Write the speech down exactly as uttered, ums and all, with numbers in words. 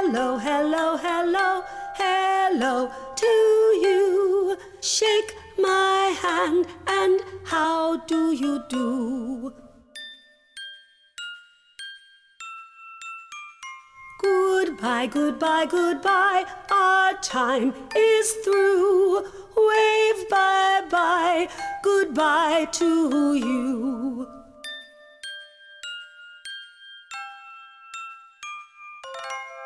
hello, hello, hello, hello to you. Shake my hand and how do you do? Goodbye, goodbye, goodbye, our time is through. Wave bye-bye, goodbye to you.